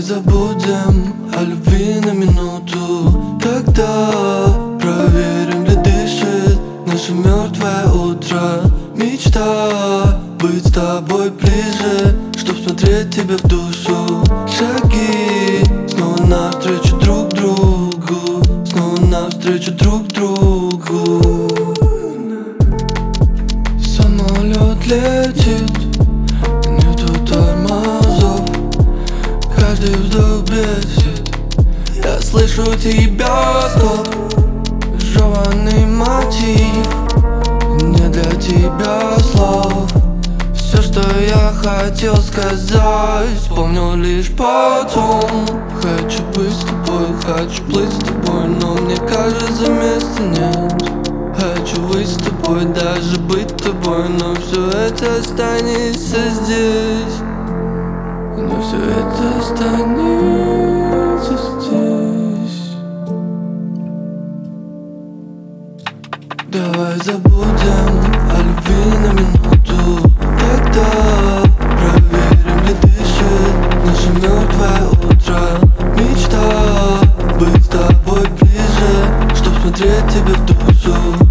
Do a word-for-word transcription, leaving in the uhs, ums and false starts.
Давай забудем о любви на минуту, когда проверим, ли дышит наше мертвое утро. Мечта быть с тобой ближе, чтоб смотреть тебе в душу. Шаги снова навстречу друг другу, снова навстречу друг другу. Самолет летит, нету тормозов, каждый вздох бесит. Я слышу тебя, стоп, жеванный мотив, не для тебя слов. Все, что я хотел сказать, вспомнил лишь потом. Хочу быть с тобой, хочу плыть с тобой, но мне кажется, места нет. Хочу быть с тобой, даже быть тобой, но все это останется здесь. Но все это останется здесь. Давай забудем о любви на минуту, когда проверим, ли дышит наше мертвое утро. Мечта быть с тобой ближе, чтоб смотреть тебе в душу.